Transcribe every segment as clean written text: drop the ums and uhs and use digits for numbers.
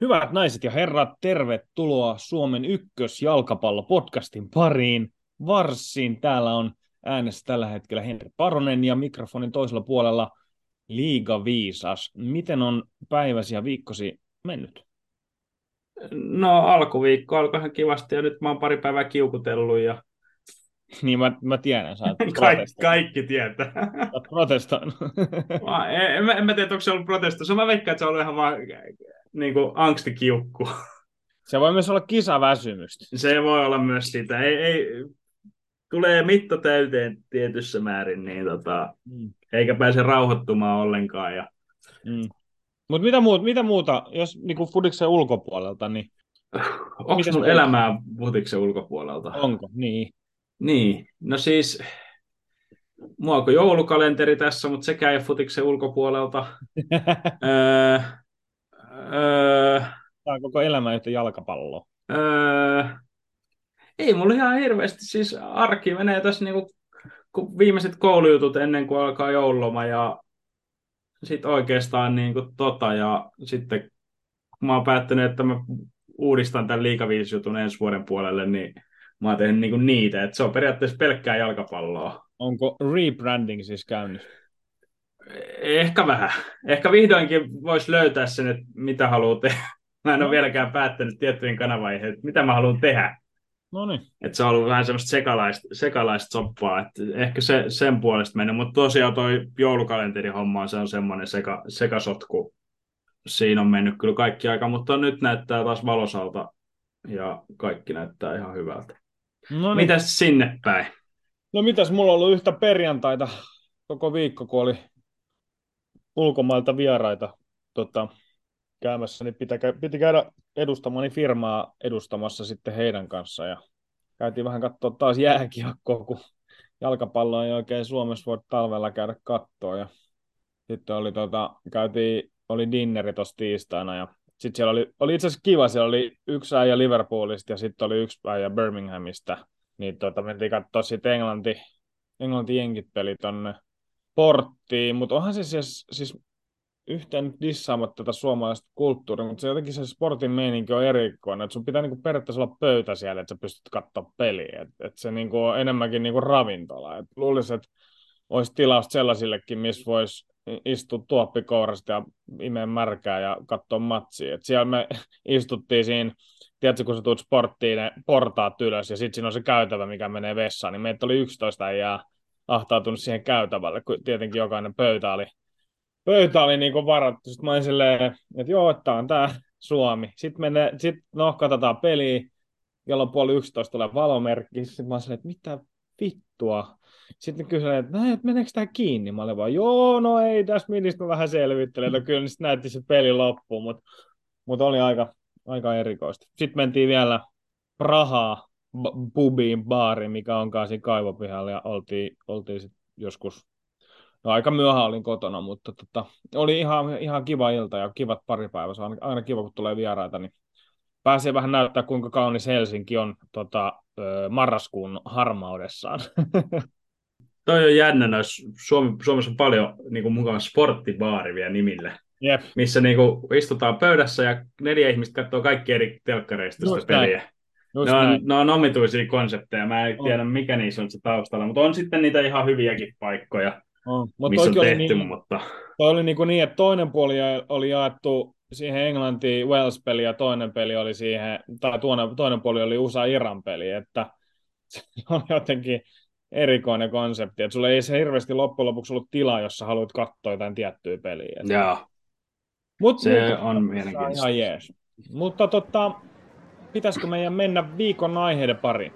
Hyvät naiset ja herrat, tervetuloa Suomen ykkösjalkapallopodcastin pariin. Varsin täällä on äänessä tällä hetkellä Henri Paronen ja mikrofonin toisella puolella Liiga-viisas. Miten on päiväsi ja viikkosi mennyt? No alkuviikko alkoi ihan kivasti ja nyt mä oon pari päivää kiukutellut ja Niin mä tiedän, sä oot kaikki tietää. protestoinut. En mä tiedä, onko se ollut protestus. Mä veikkaan, että se on ollut ihan vaan niin kuin angstikiukku. Se voi myös olla kisaväsymystä. Se voi olla myös sitä. Tulee mitta täyteen tietyssä määrin, niin Mm. eikä pääse rauhoittumaan ollenkaan. Mm. Mutta mitä muuta, jos niinku fudiksen ulkopuolelta, niin Onko mitäs mun muuta? elämää putiksen ulkopuolelta? Onko? Niin. Niin, no siis mulla on joulukalenteri tässä, mutta sekään ei ole futiksen ulkopuolelta. Öö, öö, Tämä on koko elämä yhtä jalkapalloa. öö, ei mulla ihan hirveästi, siis arki menee tässä niinku, kun viimeiset koulujutut ennen kuin alkaa joululoma ja sitten oikeastaan niinku ja sitten kun mä oon päättänyt, että mä uudistan tämän liigaviisijutun ensi vuoden puolelle, niin mä oon tehnyt niinku niitä, että se on periaatteessa pelkkää jalkapalloa. Onko rebranding siis käynnissä? Ehkä vähän. Ehkä vihdoinkin voisi löytää sen, että mitä haluaa tehdä. Mä en ole No, vieläkään päättänyt tiettyihin kanavaihin, että mitä mä haluan tehdä. no niin. Että se on ollut vähän semmoista sekalaista soppaa, että ehkä sen puolesta mennyt, mutta tosiaan toi joulukalenterihomma se on semmoinen sekasotku. Siinä on mennyt kyllä kaikki aika, mutta nyt näyttää taas valosalta ja kaikki näyttää ihan hyvältä. No niin. Mitäs sinne päin? No mitäs, mulla on ollut yhtä perjantaita koko viikko, kun oli ulkomailta vieraita käymässä, niin piti käydä edustamani firmaa edustamassa sitten heidän kanssa ja käytiin vähän katsoa taas jääkiekkoa, kun jalkapalloa ei oikein Suomessa voi talvella käydä kattoa ja sitten oli dinneri tuossa tiistaina ja sitten siellä oli itse asiassa kiva, siellä oli yksi äijä Liverpoolista ja sitten oli yksi äijä Birminghamista, niin mentiin katsoa sitten Englanti jenkit peli tonne Porttiin, mutta onhan se siis yhtään nyt dissaamatta tätä suomalaista kulttuuria, mutta se jotenkin se sportin meininki on erikoinen, että sun pitää niinku periaatteessa olla pöytä siellä, että sä pystyt katsoa peliä, että se niinku on enemmänkin niinku ravintola, et luulisin, että olisi tilausta sellaisillekin, missä voisi istua tuoppikourasta ja imeä märkää ja katsoa matsia, et siellä me istuttiin siinä, tiedätkö, kun sä tulet sporttiin ne portaat ylös ja sitten siinä on se käytävä, mikä menee vessaan, niin meitä oli 11 äijää ahtautunut siihen käytävälle, kun tietenkin jokainen pöytä oli niin kuin varattu. Sitten mä olin silleen, että joo, että on tää Suomi. Sitten katsotaan peliä, kello 10:30 tulee valomerkki. Sitten mä olin silleen, että mitä vittua. Sitten kyselin, että meneekö tää kiinni? Mä olin vaan, joo, no ei, tässä ministä mä vähän selvittelen. No kyllä, niin sitten näytti se peli loppuun, mutta oli aika erikoista. Sitten mentiin vielä Prahaa pubiin, baariin, mikä onkaan siinä kaivopihalla, ja oltiin sitten joskus. No, aika myöhään olin kotona, mutta oli ihan kiva ilta ja kivat pari päivää. Se on aina kiva, kun tulee vieraita, niin pääsee vähän näyttää, kuinka kaunis Helsinki on marraskuun harmaudessaan. Toi on jännä, Suomessa on paljon niin kuin mukaan sporttibaari vielä nimille, Jep, missä niin kuin istutaan pöydässä ja 4 ihmistä katsoo kaikki eri telkkareista sitä just näin, peliä. Ne just on, näin. ne on omituisia konsepteja, mä en On, tiedä mikä niissä on se taustalla, mutta on sitten niitä ihan hyviäkin paikkoja, on. Mutta missä on toikin oli tehty, niin, mutta toi oli niin, että toinen puoli oli jaettu siihen Englantiin Wales-peli ja toinen peli oli siihen, tai toinen puoli oli USA-Iran peli, että se on jotenkin erikoinen konsepti, että sulla ei se hirveästi loppujen lopuksi ollut tilaa, jos sä haluat katsoa jotain tiettyä peliä. joo, Mutta se on se on mielenkiintoista. ihan jees. Mutta pitäisikö meidän mennä viikon aiheiden pariin?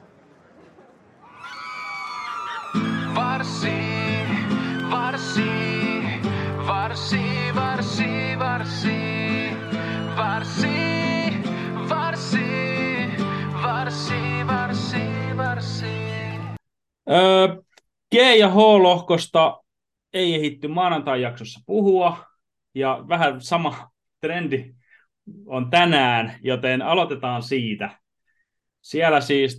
Varsi, varsi, varsi, varsi, varsi, varsi, varsi, varsi, varsi, varsi. G- ja H-lohkosta ei ehditty maanantai-jaksossa puhua, ja vähän sama trendi on tänään, joten aloitetaan siitä. Siellä siis,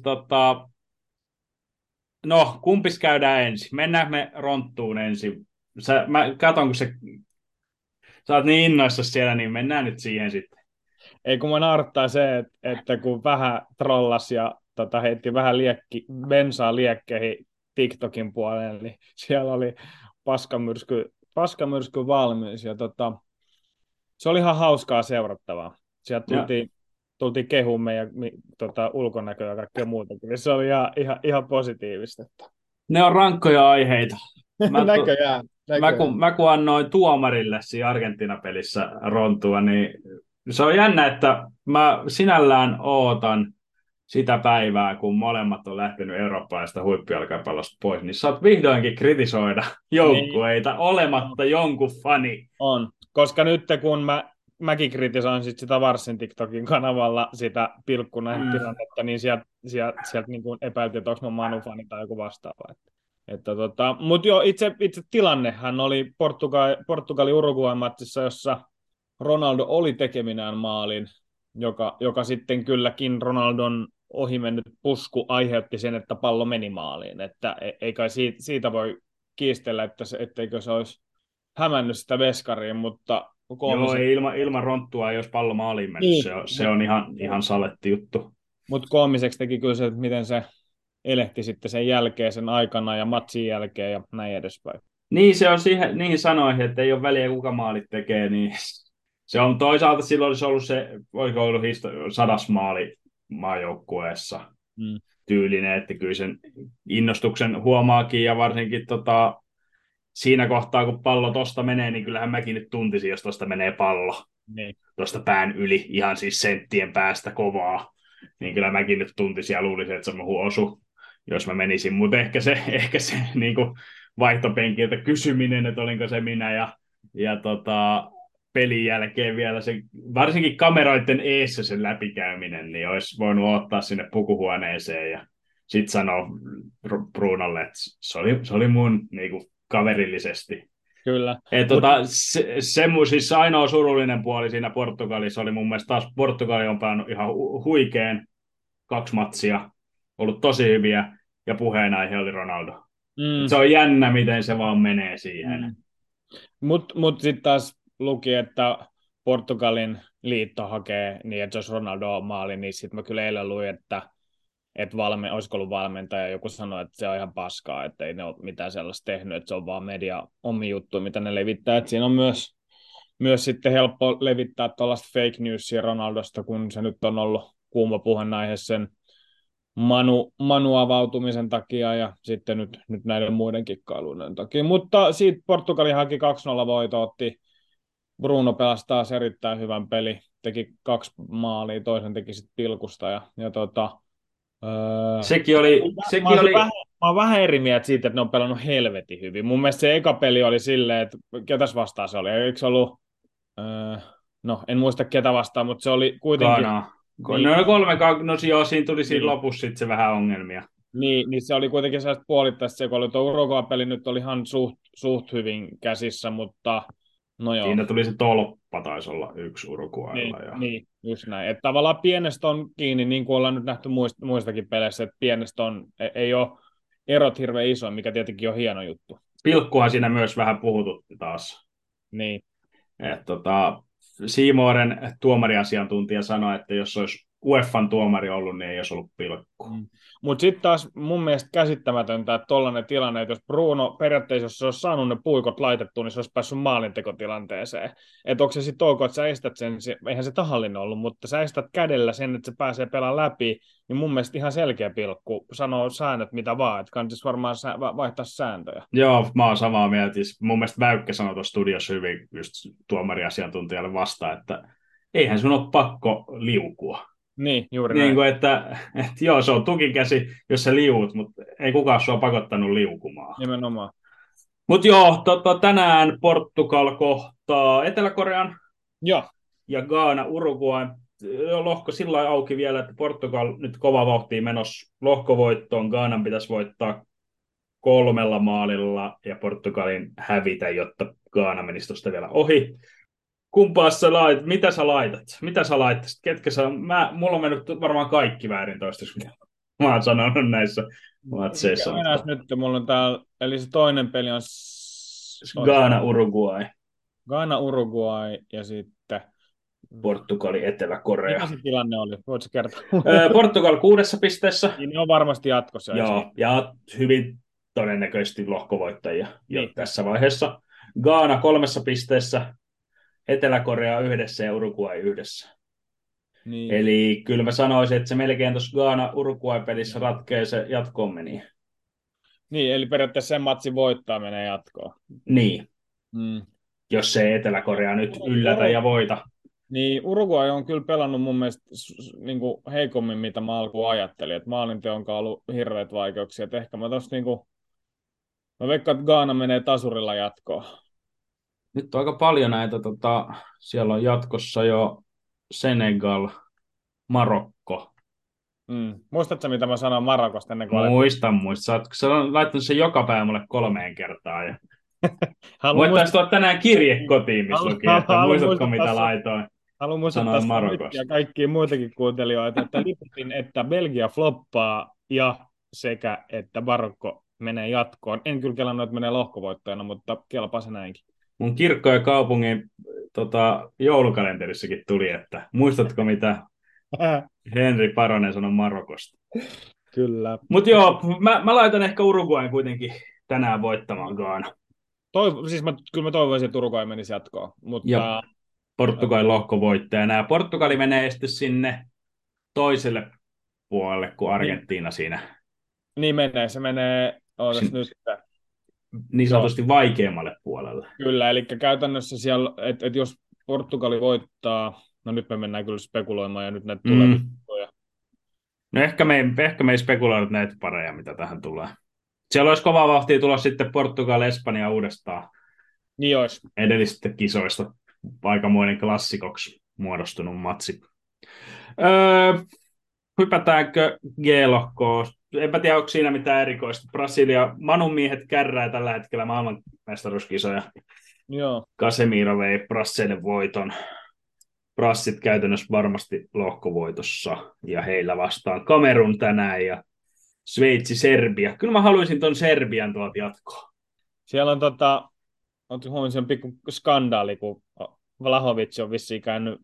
no, kumpis käydään ensin? Mennään me ronttuun ensin. Mä katon, kun sä oot niin innoissasi siellä, niin mennään nyt siihen sitten. Ei kun mä naurattaa se, että kun vähän trollas ja heitti vähän bensaa liekkeihin TikTokin puolelle, niin siellä oli paskamyrsky valmiiksi. Ja se oli ihan hauskaa seurattavaa. Sieltä Ja tultiin kehumaan meidän ulkonäköä ja kaikkea muutakin. Se oli ihan positiivista. ne on rankkoja aiheita. Näköjään. Mä kun annoin tuomarille siinä Argentiina-pelissä rontua, niin se on jännä, että mä sinällään ootan sitä päivää, kun molemmat on lähtenyt eurooppalaisesta huippujalkapallosta pois, niin saat vihdoinkin kritisoida joukkueita olematta jonkun fani. On, koska nyt kun mäkin kritisoin sitä Varsin TikTokin kanavalla sitä tilannetta, niin sieltä niin kuin epäiltiin, että onko mä Manu-fani tai joku vastaava. Mutta joo, itse tilannehan oli Portugali-Uruguay-matsissa, jossa Ronaldo oli tekeminään maalin, joka sitten kylläkin Ronaldon ohi mennyt pusku aiheutti sen, että pallo meni maaliin. Että ei kai siitä voi kiistellä, etteikö se olisi hämännyt sitä veskariin, mutta joo, ei ilman ronttua ei olisi pallo maaliin mennyt. Niin. Se on ihan saletti juttu. Mutta koomiseksi teki kyllä se, että miten se elehti sitten sen jälkeen, sen aikana ja matsin jälkeen ja näin edespäin. Niin, se on niihin sanoihin, että ei ole väliä kuka maalit tekee, niin se on toisaalta silloin olisi ollut se, oliko ollut 100 maali maajoukkueessa tyylinen, että kyllä sen innostuksen huomaakin ja varsinkin siinä kohtaa, kun pallo tosta menee, niin kyllähän mäkin nyt tuntisin, jos tosta menee pallo. Niin. Tosta pään yli, ihan siis senttien päästä kovaa. Niin kyllä mäkin nyt tuntisin ja luulisin, että se on osu, jos mä menisin. Mutta ehkä se niin kuin vaihtopenkiltä kysyminen, että olinko se minä ja pelin jälkeen vielä se, varsinkin kameroiden eessä sen läpikäyminen, niin olisi voinut ottaa sinne pukuhuoneeseen ja sitten sanoa Brunolle, että se oli mun niin kuin kaverillisesti. Kyllä. Siis ainoa surullinen puoli siinä Portugalissa oli mun mielestä taas, Portugali on päänyt ihan huikeen 2 matsia, ollut tosi hyviä, ja puheenaihe oli Ronaldo. Se on jännä, miten se vaan menee siihen. Mut sitten taas luki, että Portugalin liitto hakee niin, että jos Ronaldo on maali, niin sitten mä kyllä eilen luin, että olisiko ollut valmentaja, joku sanoi, että se on ihan paskaa, että ei ne ole mitään sellaista tehnyt, että se on vaan media omi juttu, mitä ne levittää. Että siinä on myös sitten helppo levittää tuollaista fake newsia Ronaldosta, kun se nyt on ollut kuuma puheenaihe sen Manu-avautumisen takia ja sitten nyt näiden muiden kikkailuiden takia. Mutta siitä Portugali haki 2-0 voito, otti Bruno pelasi taas erittäin hyvän peli, teki 2 maalia, toisen teki sitten pilkusta ja sekin oli... Mä oon vähän eri mieltä siitä, että ne on pelannut helvetin hyvin. Mun mielestä se eka peli oli silleen, että ketäs vastaan se oli? Eikö se ollut... en muista ketä vastaan, mutta se oli kuitenkin... Siinä tuli siinä lopussa sitten se vähän ongelmia. Niin se oli kuitenkin sellaista puolittaista se, kun oli tuo Uruguay-peli nyt oli ihan suht hyvin käsissä, mutta... No joo. Siinä tuli se tolppa, taisi olla 1 Uruguaylla. Niin, just näin. Että tavallaan pienestä on kiinni, niin kuin ollaan nyt nähty muistakin peleissä, että pienestä ei ole erot hirveän iso, mikä tietenkin on hieno juttu. Pilkkuhan siinä myös vähän puhututti taas. Niin. Seymoren tuomariasiantuntija sanoi, että jos olisi UEFan tuomari ollut, niin ei olisi ollut pilkku. Mutta sitten taas mun mielestä käsittämätöntä, että tollainen tilanne, että jos Bruno periaatteessa, jos se olisi saanut ne puikot laitettua, niin se olisi päässyt maalintekotilanteeseen. Että onko se sitten ok, että sä estät sen, eihän se tahallinen ollut, mutta sä estät kädellä sen, että se pääsee pelaamaan läpi, niin mun mielestä ihan selkeä pilkku, sanoo säännöt mitä vaan, että kannattaa varmaan vaihtaa sääntöjä. Joo, mä oon samaa mieltä. Mun mielestä Väykkä sanoi tuossa studiossa hyvin just tuomariasiantuntijalle vastaan, että eihän sun ole pakko liukua. Niin, juuri niin näin. kuin, että joo, se on tukikäsi, jos sä liuut, mutta ei kukaan sua pakottanut liukumaan. Nimenomaan. Mutta joo, tänään Portugal kohtaa Etelä-Korean ja Ghana Uruguay. Lohko sillä lailla auki vielä, että Portugal nyt kova vauhtia menossa lohkovoittoon. Ghanan pitäisi voittaa 3 maalilla ja Portugalin hävitä, jotta Ghana menisi tuosta vielä ohi. Kumpaa sä laitat? Mitä sä laitat? Mitä sä laittaisit? Mulla on mennyt varmaan kaikki väärin toistaiseksi, mitä mä oon sanonut näissä matseissa. Nyt mulla on täällä, eli se toinen peli on Ghana Uruguay. Ghana Uruguay ja sitten Portugali, Etelä-Korea. Mikä se tilanne oli? Voitko kertoa? Portugal 6 pisteessä. Niin ne on varmasti jatkossa. Joo, ja hyvin todennäköisesti lohkovoittajia jo Niin. tässä vaiheessa. Ghana 3 pisteessä, Etelä-Korea 1 ja Uruguay 1. Niin. Eli kyllä mä sanoisin, että se melkein tuossa Ghana-Uruguay-pelissä ratkee se jatkoon meni. Niin, eli periaatteessa sen matsi voittaa menee jatkoon. Niin, Mm. jos se Etelä-Korea nyt yllätä ja voita. Niin, Uruguay on kyllä pelannut mun mielestä niin kuin heikommin, mitä mä alkuun ajattelin. Että maalinteon on ollut hirveät vaikeuksia. Että ehkä mä tossa mä veikkaan, että Ghana menee tasurilla jatkoon. Nyt on aika paljon näitä, siellä on jatkossa jo Senegal, Marokko. Muistatko, mitä mä sanoin Marokosta ennen kuin Muistan. Sä oot laittanut sen joka päivä mulle 3 kertaa. Ja... Voitaisiin tuoda tänään kirje kotiin, missä luki, että muistatko mitä laitoin. Haluan muistuttaa ja kaikkia muitakin kuuntelijoita, että liputin, että Belgia floppaa ja sekä, että Marokko menee jatkoon. En kyllä kelannut, että menee lohkovoittajana, mutta kelpaa se näinkin. Mun kirkko ja kaupungin joulukalenterissakin tuli, että muistatko mitä Henri Paronen sanoi Marokosta. Kyllä. Mutta joo, mä laitan ehkä Uruguayn kuitenkin tänään voittamaan Ghana. Kyllä mä toivoisin, että Uruguay menisi jatkoon. Mutta... Ja Portugalin lohkovoittaja. Portugali menee sitten sinne toiselle puolelle kuin Argentiina siinä. Niin menee, se menee nyt. Niin sanotusti vaikeammalle puolelle. Kyllä, eli käytännössä siellä, että jos Portugali voittaa, no nyt me mennään kyllä spekuloimaan ja nyt näitä tulee. No ehkä me ei spekuloida näitä pareja, mitä tähän tulee. Siellä olisi kova vauhtia tulla sitten Portugal, Espanja uudestaan. Niin olisi. Edellisistä kisoista aikamoinen klassikoksi muodostunut matsi. Hypätäänkö G-lohkoon? Enpä tiedä, onko siinä mitään erikoista. Brasilia, Manun miehet kärrää tällä hetkellä maailmanmestaruuskisoja. Joo. Casemiro vei Brasseille voiton. Brassit käytännössä varmasti lohkovoitossa. Ja heillä vastaan Kamerun tänään ja Sveitsi, Serbia. Kyllä mä haluaisin ton Serbian tuolta jatkoa. Siellä on huomioon sen pikku skandaali, kun Vlahovic on vissiin käynyt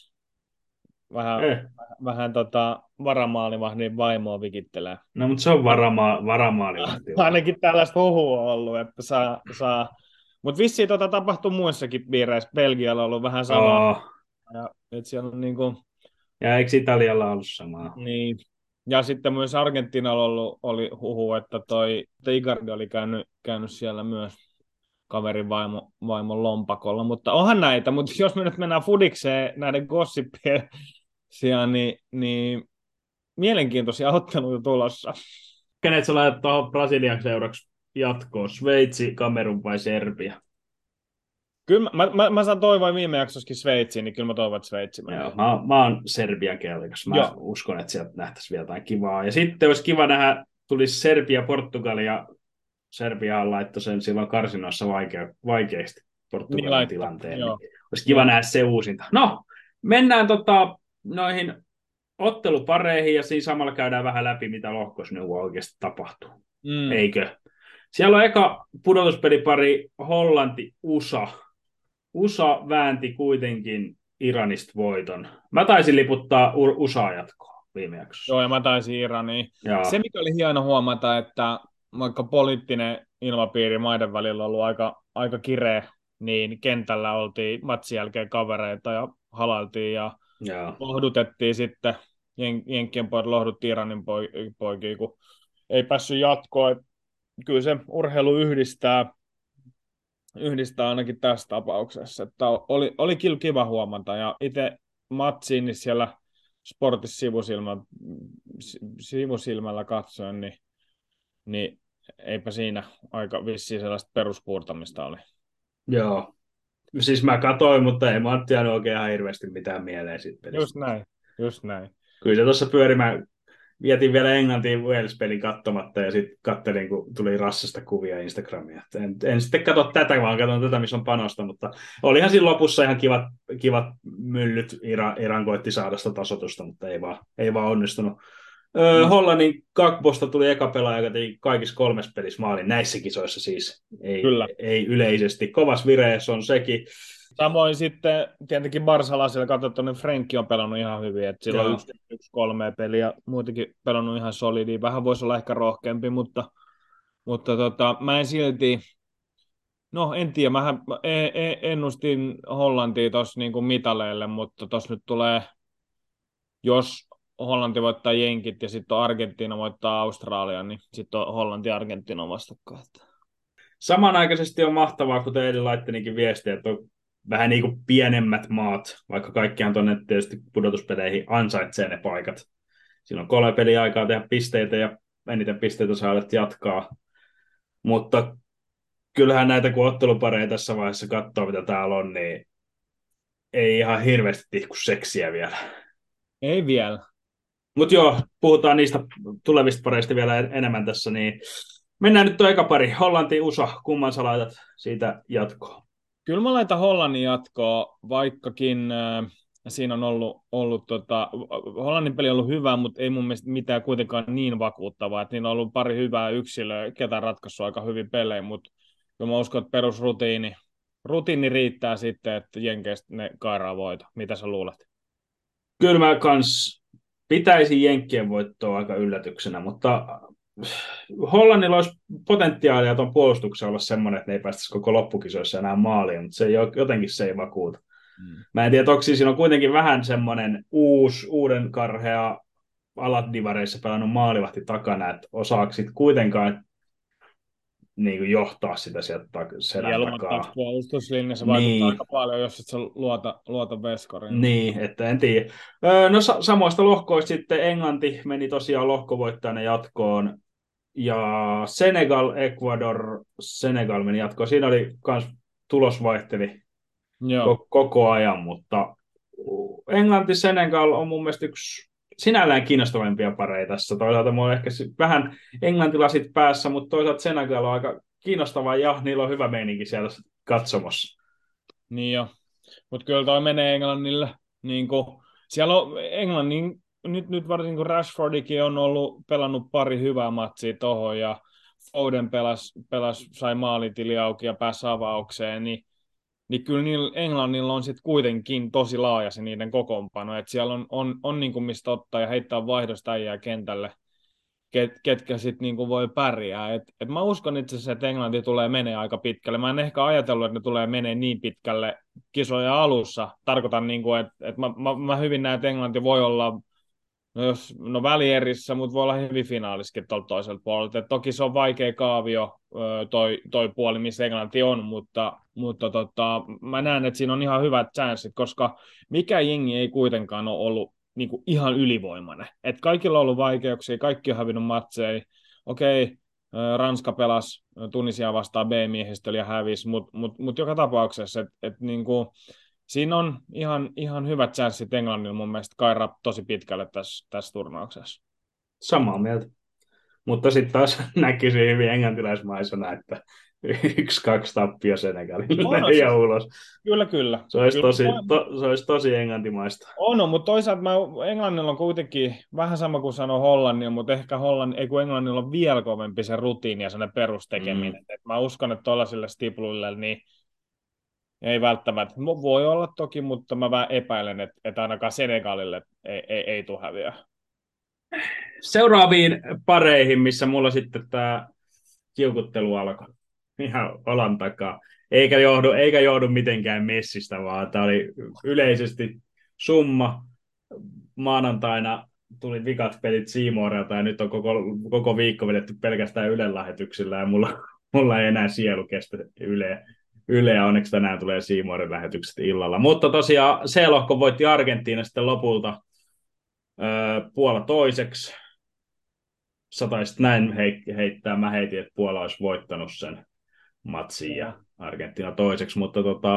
vähän varamaalivahdin vaimoa vikittelee. No, mutta se on varamaalivahti. Ainakin tällaista huhua on ollut, että saa. Mutta vissiin tapahtuu muissakin piireissä. Belgialla on ollut vähän samaa. Ja, et siellä on ja eikö Italialla ollut samaa? Niin. Ja sitten myös Argentiinalla oli huhu, että toi Icardi oli käynyt siellä myös kaverin vaimon lompakolla. Mutta onhan näitä, mutta jos me nyt mennään fudikseen näiden gossipien sijaan, niin mielenkiintoisia otteluita tulossa. Kenet sä laitat tuohon Brasilian seuraksi jatkoon? Sveitsi, Kamerun vai Serbia? Kyllä mä saan toivoa viime jaksossakin Sveitsiin, niin kyllä mä toivon, että Sveitsi menee. Joo, mä oon Serbian kellikas. Mä uskon, että sieltä nähtäisiin vielä jotain kivaa. Ja sitten olisi kiva nähdä, tulisi Serbia, Portugali ja Serbia laittoi sen silloin karsinoissa vaikeasti Portugalin tilanteen. Niin olisi kiva nähdä se uusinta. No, mennään noihin ottelupareihin ja siinä samalla käydään vähän läpi, mitä lohkossa nyt oikeasti tapahtuu. Eikö? Siellä on eka pudotuspelipari Hollanti-USA. USA väänti kuitenkin Iranista voiton. Mä taisin liputtaa USA jatkoon viime jaksossa. Joo, ja mä taisin Iraniin. Se, mikä oli hieno huomata, että vaikka poliittinen ilmapiiri maiden välillä on ollut aika kireä, niin kentällä oltiin matsin jälkeen kavereita ja halailtiin ja lohdutettiin sitten. Jenkkien pojat lohduttiin Iranin poikia, kun ei päässyt jatkoon. Kyllä se urheilu yhdistää ainakin tässä tapauksessa. Että oli kyllä kiva huomata. Ja itse matsiin niin siellä Sportissa sivusilmällä katsoen, niin eipä siinä aika vissiin sellaista peruspuurtamista oli. Joo. Siis mä katoin, mutta ei mä ole tiennyt oikein ihan hirveästi mitään mieleen siitä pelistä. Just näin. Kyllä se tuossa pyörimään. Vietin vielä Englantiin Wales-pelin katsomatta ja sitten katselin, kun tuli rassasta kuvia Instagramia. En sitten katso tätä, vaan katson tätä, missä on panosta, mutta olihan siinä lopussa ihan kivat myllyt. Iran koitti saada sitä tasoitusta, mutta ei vaan onnistunut Hollannin Gakposta tuli eka pelaaja, joka teki kaikissa 3 pelissä maalin näissä kisoissa siis. Kyllä. Ei yleisesti. Kovas vireessä on sekin. Samoin sitten tietenkin barsalaisilla katsottu, niin Frenkie on pelannut ihan hyvin, että sillä on 1-3 peliä, muutenkin pelannut ihan solidia. Vähän voisi olla ehkä rohkeampi, mutta mä en silti, no en tiedä, ennustin Hollantia tuossa niinku mitaleille, mutta tuossa nyt tulee, jos Hollanti voittaa Jenkit ja sitten Argentiina voittaa Australian, niin sitten on Hollanti ja Argentiina vastakkain. Samanaikaisesti on mahtavaa, kuten Eli laittenikin viestiä, että on vähän niin kuin pienemmät maat, vaikka kaikkihan tuonne tietysti pudotuspeleihin ansaitsee ne paikat. Siinä on 3 peliä aikaa tehdä pisteitä ja eniten pisteitä saadet jatkaa. Mutta kyllähän näitä, kun ottelupareja tässä vaiheessa katsoo, mitä täällä on, niin ei ihan hirveästi tihku seksiä vielä. Ei vielä. Mutta joo, puhutaan niistä tulevista pareista vielä enemmän tässä, niin mennään nyt tuo eka pari. Hollanti, USA, kumman sä laitat siitä jatkoon? Kyllä mä laitan Hollannin jatkoa, vaikkakin siinä on ollut Hollannin peli on ollut hyvä, mutta ei mun mielestä mitään kuitenkaan niin vakuuttavaa, että niillä on ollut pari hyvää yksilöä, ketä ratkaissut aika hyvin pelejä, mutta mä uskon, että perusrutiini riittää sitten, että Jenkeistä ne kairaa voita. Mitä sä luulet? Kyllä mä kans pitäisin Jenkkien voittoa aika yllätyksenä, mutta Hollannilla olisi potentiaalia tuon puolustuksen olla semmoinen, että ne ei päästäisi koko loppukisoissa enää maaliin, mutta jotenkin se ei vakuuta. Mä en tiedä, onko siinä on kuitenkin vähän semmoinen uuden karhea alatdivareissa pelannut maalivahti takana, että osaako sitten kuitenkaan niin kuin johtaa sitä sieltä selän takaa. Puolustuslinjassa vaikuttaa aika paljon, jos et sä luota veskariin. Niin, että en tiedä. No samoista lohkoista sitten Englanti meni tosiaan lohkovoittajana jatkoon. Ja Senegal meni jatkoon. Siinä oli myös tulos vaihteli koko ajan, mutta Englanti-Senegal on mun mielestä yksi sinällään kiinnostavimpia pareja tässä. Toisaalta mulla on ehkä vähän englantilasit päässä, mutta toisaalta Senegal on aika kiinnostava ja niillä on hyvä meininki siellä katsomossa. Niin jo, mutta kyllä toi menee Englannille. Niin siellä on Englannin, nyt varsinkin kun Rashfordikin on pelannut pari hyvää matsia tohon ja Foden sai maalitili auki ja pääsi avaukseen, niin kyllä Englannilla on sitten kuitenkin tosi laaja se niiden kokoonpano, että siellä on niin kuin mistä ottaa ja heittää vaihdosta äijää kentälle, ketkä sitten niin kuin voi pärjää. Et mä uskon itse asiassa, että Englanti tulee menee aika pitkälle. Mä en ehkä ajatellut, että ne tulee menee niin pitkälle kisojen alussa. Tarkoitan, niin kuin, että mä hyvin näen, että Englanti voi olla välierissä, mutta voi olla hyvin finaaliskin tuolta toiselta puolelta. Et toki se on vaikea kaavio toi puoli, missä Englanti on, mutta mä näen, että siinä on ihan hyvät chanssit, koska mikä jengi ei kuitenkaan ole ollut niin kuin ihan ylivoimainen. Et kaikilla on ollut vaikeuksia, kaikki on hävinnyt matseja. Okei, Ranska pelasi Tunisia vastaan B-miehistöllä ja hävisi, mutta joka tapauksessa, että niin kuin, siinä on ihan hyvät chanssit Englannilla mun mielestä kairaa tosi pitkälle tässä turnauksessa. Samaa mieltä. Mutta sitten taas näkisi hyvin englantilaismaisena, että 1-2 tappio Senegalille ja ulos. Kyllä. Se olisi tosi englantimaista. Mutta toisaalta Englannilla on kuitenkin vähän sama kuin sanoi Hollannilla, mutta ehkä Englannilla on vielä kovempi se rutiini ja sellainen perustekeminen. Et mä uskon, että tuollaisille stipluille niin ei välttämättä. Voi olla toki, mutta mä epäilen, että ainakaan Senegalille ei tule häviä. Seuraaviin pareihin, missä mulla sitten tämä kiukuttelu alkoi ihan olan takaa. Eikä johdu mitenkään Messistä, vaan tämä oli yleisesti summa. Maanantaina tuli vikat pelit C Morelta ja nyt on koko viikko vedetty pelkästään Ylen lähetyksillä ja mulla ei enää sielu kestä Yleä. Onneksi tänään tulee C Moren lähetykset illalla. Mutta tosiaan C-lohko voitti Argentiina sitten lopulta Puola toiseksi. Sataisit näin heittää. Mä heitin, että Puola olisi voittanut sen matsin ja Argentiina toiseksi, mutta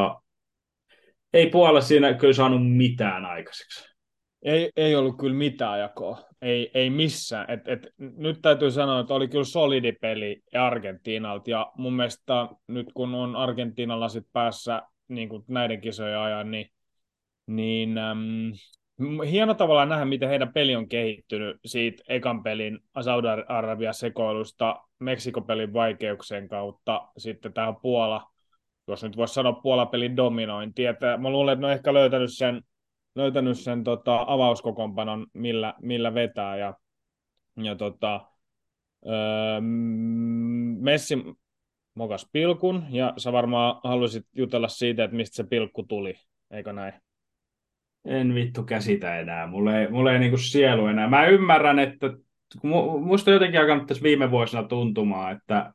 ei Puola siinä kyllä saanut mitään aikaiseksi. Ei ollut kyllä mitään jakoa. Ei missään. Nyt täytyy sanoa, että oli kyllä solidi peli Argentiinalta ja mun mielestä nyt kun on Argentiinalla sit päässä niin kuin näiden kisojen ajan, niin hieno tavallaan nähdä, miten heidän peli on kehittynyt siitä ekan pelin Saudi-Arabia-sekoilusta Meksikopelin vaikeuksien kautta sitten tähän Puola, jos nyt voisi sanoa Puola-pelin dominointi. Että mä luulen, että ne on ehkä löytänyt sen avauskokoonpanon, millä vetää. Ja Messi mokas pilkun, ja sä varmaan haluaisit jutella siitä, että mistä se pilkku tuli, eikö näin? En vittu käsitä enää. Mulla ei niinku sielu enää. Mä ymmärrän, että musta jotenkin alkanut tässä viime vuosina tuntumaan, että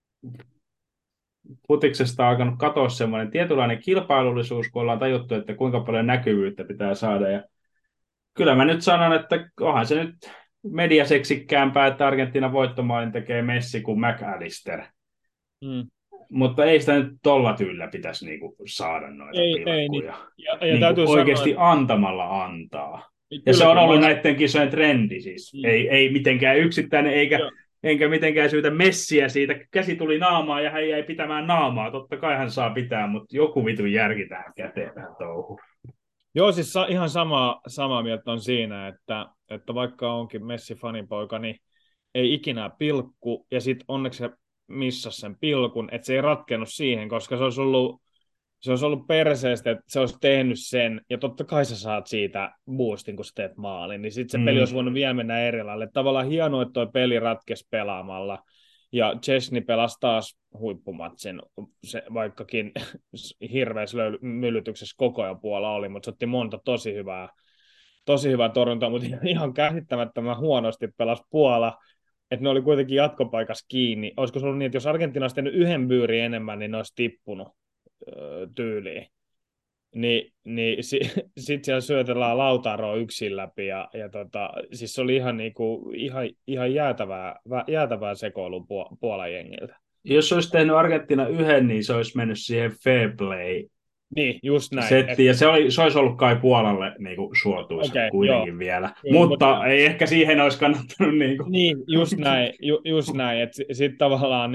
futiksesta on alkanut katoa semmoinen tietynlainen kilpailullisuus, kun ollaan tajuttu, että kuinka paljon näkyvyyttä pitää saada. Ja kyllä mä nyt sanon, että onhan se nyt mediaseksikkäämpää, että Argentiinan voittomaalin tekee Messi kuin McAllister. Mutta ei sitä nyt tolla tyylillä pitäisi niinku saada noita pilkkuja. Ja niinku oikeasti sanoa, antamalla antaa. niin Ja se on ollut kyllä, näiden kisojen trendi siis. Ei mitenkään yksittäinen, enkä mitenkään syytä Messiä siitä. Käsi tuli naamaan ja hän jäi pitämään naamaa. Totta kai hän saa pitää, mutta joku vitun järki tähän käteen vähän touhuun. Joo, siis ihan samaa mieltä on siinä, että vaikka onkin Messi-fanipoika, niin ei ikinä pilkku, ja sitten onneksi se missasi sen pilkun, että se ei ratkennut siihen, koska se olisi ollut perseestä, että se olisi tehnyt sen, ja totta kai sä saat siitä boostin, kun sä teet maalin, niin sitten se peli olisi voinut vielä mennä eri lailla. Tavallaan hienoa, että toi peli ratkesi pelaamalla, ja Chesney pelasi taas huippumatsin, se, vaikkakin hirveässä myllytyksessä koko ajan Puola oli, mutta se otti monta tosi hyvää torjuntaa, mutta ihan käsittämättömän huonosti pelasi Puola, että ne oli kuitenkin jatkopaikassa kiinni. Olisiko se ollut niin, että jos Argentiina olisi tehnyt yhden byyrin enemmän, niin ne olisi tippunut tyyliin. Niin sitten siellä syötellään Lautaroa yksin läpi, ja siis se oli ihan jäätävää sekoilua Puolan jengiltä. Jos olisi tehnyt Argentiina yhden, niin se olisi mennyt siihen fair play niin, just näin. Setti, ja se olisi ollut kai Puolalle niin kuin suotuisa kuitenkin vielä. Mutta ei ehkä siihen olisi kannattanut. Niin, just näin. Että sitten tavallaan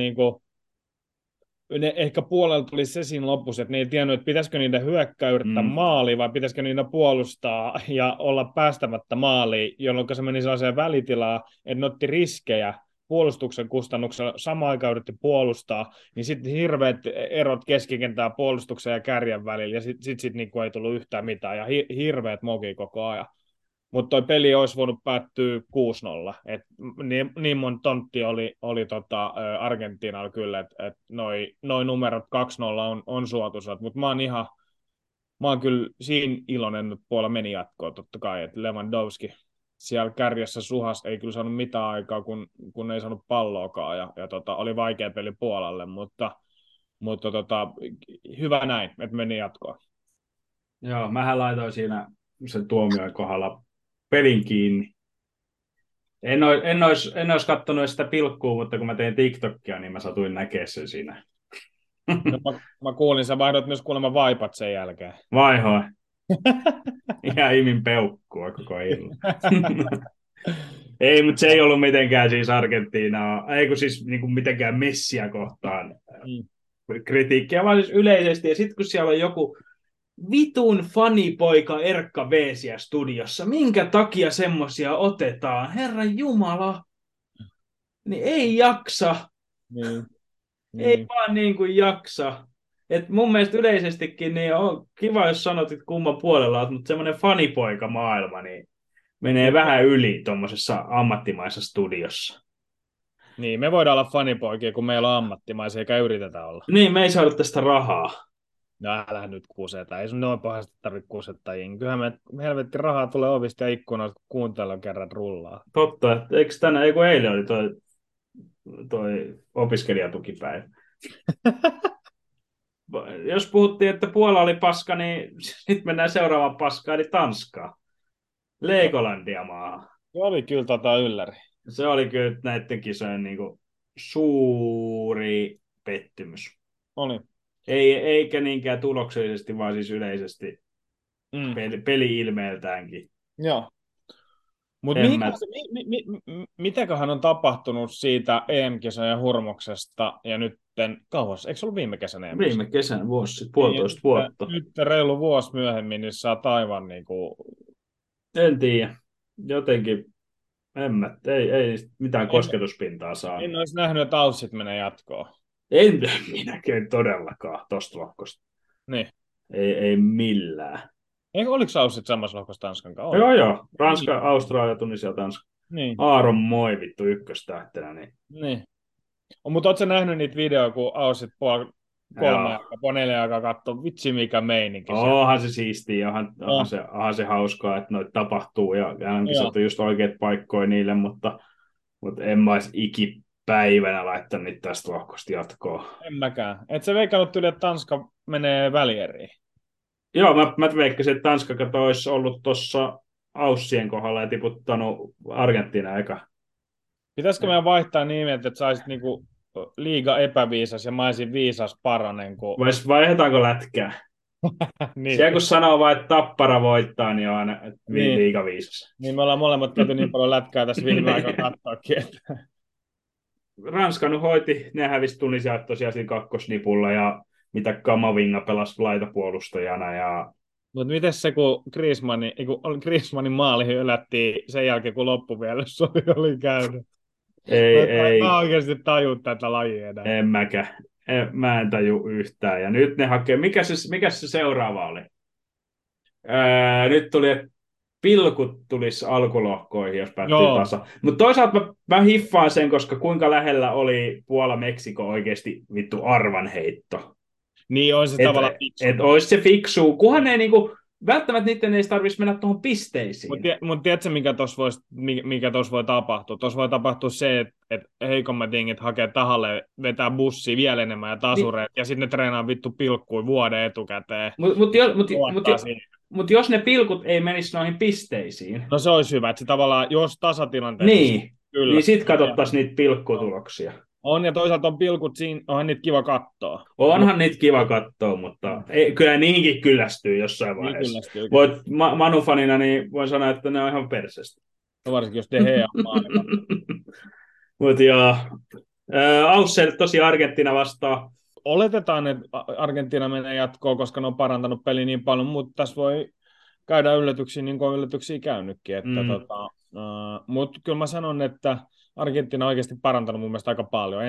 ne ehkä Puolella tuli se siinä lopussa, että ne ei tiennyt, että pitäisikö niiden hyökkää yrittää maaliin, vai pitäisikö niitä puolustaa ja olla päästämättä maaliin, jolloin se meni sellaiseen välitilaan, että ne otti riskejä puolustuksen kustannuksella, samaan aikaan yritti puolustaa, niin sitten hirveät erot keskikentää puolustuksen ja kärjen välillä, ja sitten niinku ei tullut yhtään mitään, ja hirveät moki koko ajan. Mutta toi peli olisi voinut päättyä 6-0. Niin mon tontti oli Argentiinalla kyllä, että noi numerot 2-0 on suotuisat, mutta mä oon kyllä siinä iloinen, että Puola meni jatkoon totta kai, että Lewandowski siellä kärjessä suhas ei kyllä saanut mitään aikaa, kun ei saanut palloakaan, ja oli vaikea peli Puolalle, mutta hyvä näin, että meni jatkoon. Joo, mähän laitoin siinä sen tuomion kohdalla pelin kiinni. En ois kattonut sitä pilkkua, mutta kun mä tein TikTokia, niin mä satuin näkemään sen siinä. No, mä kuulin, sä vaihdot myös kuulemma vaipat sen jälkeen. Vaihoin. Ihan imin peukkua koko illan. Ei, mutta se ei ollut mitenkään siis Argentiinaa, ei kun siis niin kuin mitenkään Messiä kohtaan kritiikkiä, vaan siis yleisesti. Ja sitten kun siellä on joku vitun fanipoika Erkka V siellä studiossa, minkä takia semmosia otetaan? Herran Jumala, niin ei jaksa. Ei vaan niin kuin jaksa. Et mun mielestä yleisestikin niin on kiva, jos sanot, että kumman puolella olet, mutta semmoinen fanipoika-maailma niin menee vähän yli tuommoisessa ammattimaisessa studiossa. Niin, me voidaan olla fanipoikia, kun meillä on ammattimaisia, eikä yritetä olla. Niin, me ei saada tästä rahaa. No älä nyt kuseta, ei sun noin pahasti tarvitse kusetta. Kyllähän me helvetti rahaa tulee ovista ja ikkunoista, kun kuuntelun kerran rullaa. Totta, eikö tänään, eilen oli toi opiskelijatukipäivä. Jos puhuttiin, että Puola oli paska, niin nyt mennään seuraavaan paskaan, eli Tanskaan. Legolandia maahan. Se oli kyllä ylläri. Se oli kyllä näiden kisojen suuri pettymys. Oli. Eikä niinkään tuloksellisesti, vaan siis yleisesti peli-ilmeeltäänkin. Joo. Mutta mitäköhän on tapahtunut siitä EM-kisojen hurmoksesta ja nytten kauas? Eikö se ollut viime kesänä EM? Viime kesänä, puolitoista vuotta. Nyt reilu vuosi myöhemmin, niin sä oot aivan En tiedä. Jotenkin, ei mitään En, kosketuspintaa saa. en olisi nähnyt, että Aussit menee jatkoon. En minäkään todellakaan tosta lohkosta. Niin. Ei millään. Eikö, oliko Aussit samassa lohkossa Tanskan kanssa? Oli. Joo. Niin. Ranska, Australia, Tunisia, Tanska. Niin. Aaron moi vittu ykköstähtenä. Niin. Niin. Mutta ootko sä nähnyt niitä videoita, kun Aussit puoli 3 Joo. aikaa, puoli 4 aikaa katsoo, vitsi mikä meininki siellä. Onhan se siistiä, No. onhan se hauskaa, että noita tapahtuu ja ainakin Joo. sattuu just oikeat paikkoja niille, mutta en mä olisi ikipäivänä laittanut niitä tästä lohkosta jatkoon. En mäkään. Et sä veikannut yli, että Tanska menee välieriin? Joo, mä veikkasin, että Tanska olisi ollut tuossa Aussien kohdalla ja tiputtanut Argentiina eka. Pitäisikö meidän vaihtaa nimeä, että saisit niinku liiga epäviisas ja mä olisin viisas paranen? Kun... Vaihdetaanko lätkää? niin. Siellä kun sanoo vain, että Tappara voittaa, niin on aina Niin. liiga viisas. Niin me ollaan molemmat käyty niin paljon lätkää tässä viime aikoina katsoakin. Että... Ranska nyt hoiti, ne hävisi Tunisiaa tosiaan siinä kakkosnipulla ja mitä Kamavinga pelasi laitapuolustajana. Ja... Mutta miten se, kun Griezmannin maali hylättiin sen jälkeen, kun loppuvielos oli käynyt? Ei. Mä oikeasti tajun tätä lajia enää. En mäkään. Mä en taju yhtään. Ja nyt ne hakee, mikä se seuraava oli? Nyt tuli, että pilkut tulisi alkulohkoihin, jos päättyy tasa. Mutta toisaalta mä hiffaan sen, koska kuinka lähellä oli Puola-Meksiko oikeasti vittu arvanheitto. Niin on se tavallaan fiksu. Että olisi se fiksu, kunhan ne niinku, välttämättä niiden ei tarvitsisi mennä tuohon pisteisiin. Mutta tiedätkö, mikä tuossa voi tapahtua? Tuossa voi tapahtua se, että heikommat jengit hakee tahalle, vetää bussia vielä enemmän ja tasureet, ja sitten ne treenaa vittu pilkkuja vuoden etukäteen. Mutta jos ne pilkut ei menisi noihin pisteisiin. No se olisi hyvä, että se tavallaan, jos tasatilanteessa... Niin sitten katsottaisiin niitä pilkkutuloksia. On, ja toisaalta on pilkut siinä, onhan niitä kiva katsoa. Onhan niitä kiva katsoa, mutta kyllä niihinkin kyllästyy jossain vaiheessa. Voit Manu-fanina, niin voin sanoa, että ne on ihan persestä. No varsinkin, jos De Gea on maalilla. Mutta joo, Aussel tosiaan Argentiina vastaan. Oletetaan, että Argentiina menee jatkoon, koska ne on parantanut peli niin paljon, mutta tässä voi käydä yllätyksiä, niin kuin on yllätyksiä käynytkin. Mutta kyllä mä sanon, että Argentiina on oikeasti parantanut mun mielestä aika paljon.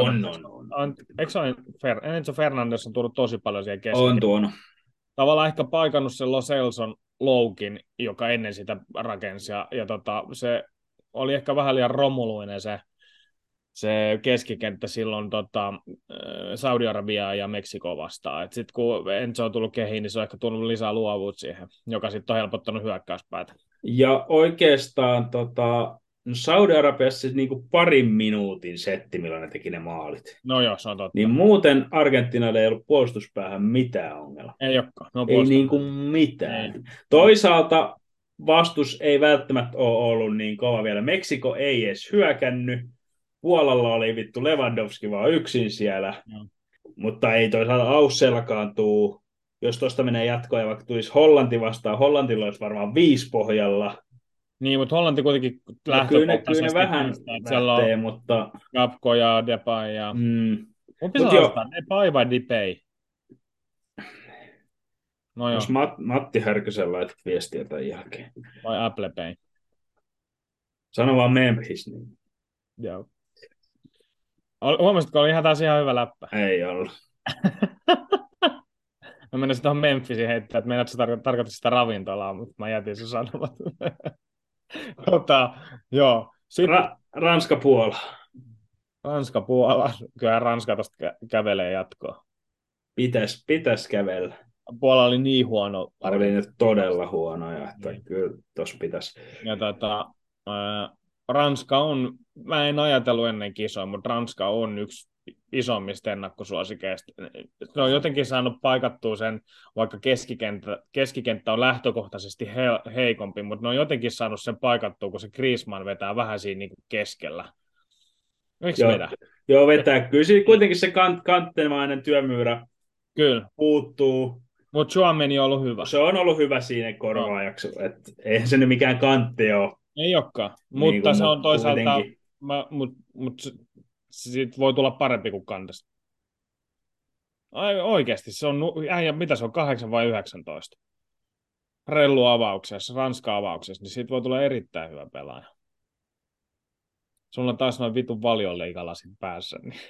Enzo Fernandes on tullut tosi paljon siihen keskelle. On tuonut. Tavallaan ehkä paikannut sen Lo Celson loukin, joka ennen sitä rakensi. Ja se oli ehkä vähän liian romuluinen se keskikenttä silloin Saudi-Arabiaa ja Meksikoa vastaan. Sitten kun Enzo on tullut kehiin, niin se on ehkä tullut lisää luovuutta siihen, joka sitten on helpottanut hyökkäyspäätä. Ja oikeastaan Saudi-Arabiassa niinku parin minuutin setti, millä ne teki ne maalit. No joo, se on totta. Niin muuten Argentiinalle ei ollut puolustuspäähän mitään ongelmaa. Ei olekaan. No, ei niinku mitään. Ei. Toisaalta vastus ei välttämättä ole ollut niin kova vielä. Meksiko ei edes hyökännyt. Puolalla oli vittu Lewandowski vaan yksin siellä. No. Mutta ei toisaalta Aussellakaan tuu. Jos tuosta menee jatkoon ja vaikka tulisi Hollanti vastaan, Hollantilla olisi varmaan 5 pohjalla. Niin, mutta Hollanti kuitenkin lähtökohtaisesti. Kyllä ne vähän lähtee, mutta... Gapko ja Depay ja... Kumpi saa ostaa? Depay vai Depay? No jos Matti Härkösen laitat viestiä tämän jälkeen. Vai Apple Pay? Sano vaan Memphis. Niin. Joo. Huomasitko, oli ihan taas ihan hyvä läppä. Ei ollut. Mä menisin tuohon Memphisin heittää, että meinaat se tarkoitti sitä ravintolaa, mutta mä jätin sen sanomat. Joo. Ranska-Puola. Ranska-Puola. Kyllähän Ranska tuosta kävelee jatkoa. Pitäis kävellä. Puola oli niin huono. Oli nyt todella huonoja, että kyllä tuossa pitäisi. Ja Ranska on, mä en ajatellut ennen kisoa, mutta Ranska on yksi isommista ennakkosuosikeista. Se on jotenkin saanut paikattua sen, vaikka keskikenttä on lähtökohtaisesti heikompi, mutta ne on jotenkin saanut sen paikattua, kun se Griezmann vetää vähän siinä niin kuin keskellä. Miksi vetää? Joo, vetää. Kyllä siinä kuitenkin se kanttemainen työmyyrä puuttuu. Mutta Tchouaméni on ollut hyvä. Se on ollut hyvä siinä korvaajaksi. Eihän se nyt mikään kantti ole. Ei olekaan, mutta se on toisaalta, mutta siitä voi tulla parempi kuin kantasta. Oikeasti, se on, mitä se on, 8 vai 19? relluavauksessa, Ranska-avauksessa, niin siitä voi tulla erittäin hyvä pelaaja. Sulla on taas noin vitun valioliigalasit päässä. Niin.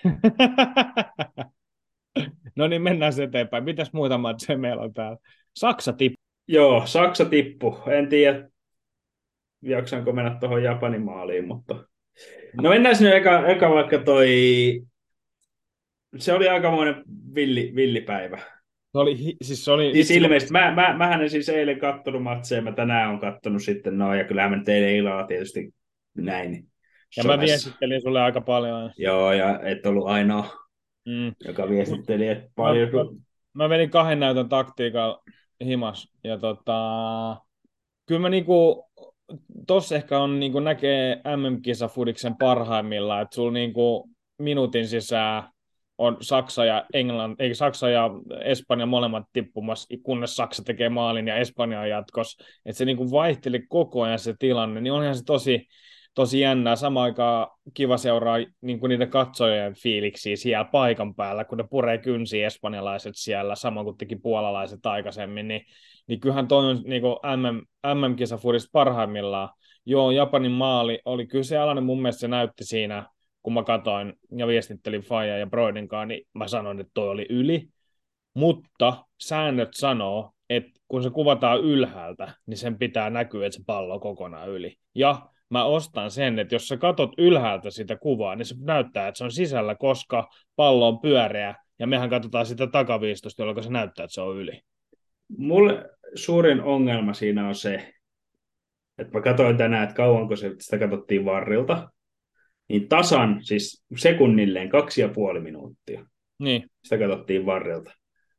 No niin, mennään eteenpäin. Mitäs muita matseja meillä on täällä? Saksa tippu. Joo, Saksa tippu. En tiedä, jaksanko mennä tuohon Japanin maaliin, mutta... No mennään sinne eka vaikka toi... Se oli aikamoinen villipäivä. Se oli Siis ilmeisesti, mähän en siis eilen kattonut matseja, mä tänään on kattonut sitten ja kyllähän mä nyt eilen illalla tietysti näin. Ja mä viestittelin sulle aika paljon. Joo, ja et ollut ainoa, joka viestitteli, että paljon... Mä vedin 2 näytön taktiikalla himas, ja kyllä mä niinku, tossa ehkä on niinku näkee MM-kisafudiksen parhaimmillaan, että sulla niinku minuutin sisään on Saksa ja Espanja molemmat tippumassa, kunnes Saksa tekee maalin ja Espanja on jatkos. Että se niinku vaihteli koko ajan se tilanne, niin onhan se tosi jännää. Samaan aikaan kiva seuraa niinku niitä katsojien fiiliksiä siellä paikan päällä, kun ne puree kynsiä espanjalaiset siellä, samoin kuin teki puolalaiset aikaisemmin, niin kyllähän toi on niinku MM-kisafudista parhaimmillaan. Joo, Japanin maali oli kyseenalainen, mun mielestä se näytti siinä, kun mä katsoin ja viestittelin Faija ja Broidin kanssa, niin mä sanoin, että toi oli yli. Mutta säännöt sanoo, että kun se kuvataan ylhäältä, niin sen pitää näkyä, että se pallo on kokonaan yli. Ja mä ostan sen, että jos sä katot ylhäältä sitä kuvaa, niin se näyttää, että se on sisällä, koska pallo on pyöreä, ja mehän katsotaan sitä takaviistosta, jolloin se näyttää, että se on yli. Mulle suurin ongelma siinä on se, että mä katsoin tänään, että kauanko sitä katsottiin varrilta, niin tasan, siis sekunnilleen 2,5 minuuttia. Niin. Sitä katsottiin varrilta.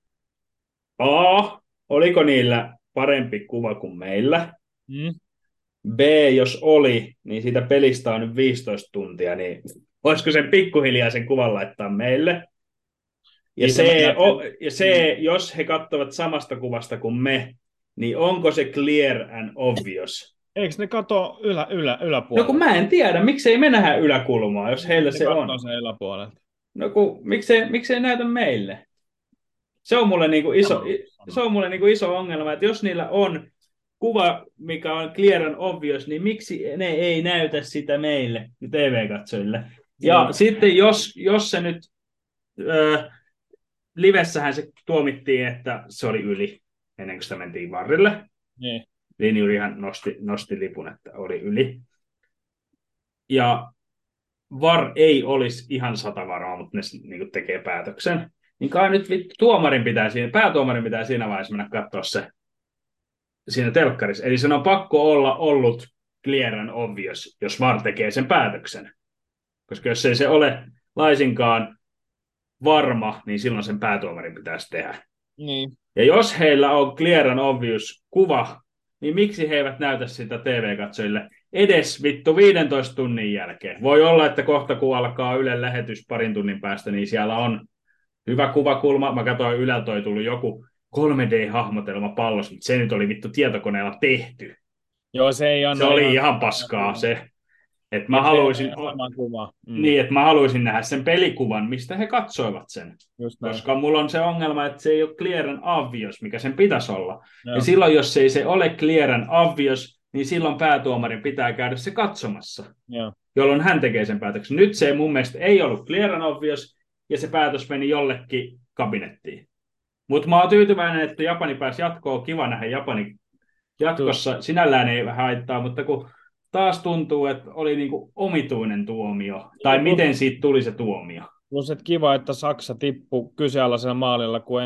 Oliko niillä parempi kuva kuin meillä? B, jos oli, niin siitä pelistä on nyt 15 tuntia, niin olisiko sen pikkuhiljaa sen kuvan laittaa meille? Ja C, jos he katsovat samasta kuvasta kuin me, niin onko se clear and obvious? Eikö ne kato yläpuolella? No kun mä en tiedä, miksei me nähdä yläkulmaa, jos heillä se on. Se yläpuolella. No kun miksei näytä meille? Se on mulle niinku iso ongelma, että jos niillä on kuva, mikä on clear and obvious, niin miksi ne ei näytä sitä meille, TV-katsojille? Ja sitten jos se nyt, livessähän se tuomittiin, että se oli yli, ennen kuin sitä mentiin varrille. Niin. Linjurihan nosti lipun, että oli yli. Ja VAR ei olisi ihan 100 varaa, mutta ne niin tekee päätöksen. Niin kai nyt päätuomarin pitää siinä vaiheessa mennä katsoa se siinä telkkarissa. Eli sen on pakko olla ollut clear and obvious, jos VAR tekee sen päätöksen. Koska jos ei se ole laisinkaan varma, niin silloin sen päätuomarin pitäisi tehdä. Niin. Ja jos heillä on clear and obvious kuva, niin miksi he eivät näytä sitä TV-katsojille edes 15 tunnin jälkeen? Voi olla, että kohta kun alkaa Ylen lähetys parin tunnin päästä, niin siellä on hyvä kuvakulma. Mä katsoin Yleltä oli tullut joku 3D-hahmotelma pallossa, mutta se nyt oli tietokoneella tehty. Joo, se oli ihan paskaa se. Että mä haluaisin että mä haluaisin nähdä sen pelikuvan, mistä he katsoivat sen. Koska mulla on se ongelma, että se ei ole clear and obvious, mikä sen pitäisi olla. Joo. Ja silloin, jos ei se ole clear and obvious, niin silloin päätuomarin pitää käydä se katsomassa. Joo. Jolloin hän tekee sen päätöksen. Nyt se mun mielestä ei ollut clear and obvious, ja se päätös meni jollekin kabinettiin. Mutta mä oon tyytyväinen, että Japani pääsi jatkoon. Kiva nähdä Japani jatkossa. Sinällään ei vähän haittaa, mutta kun taas tuntuu, että oli niinku omituinen tuomio. Tai miten siitä tuli se tuomio. Plus, että kiva, että Saksa tippui kyseenalaisella maalilla, kun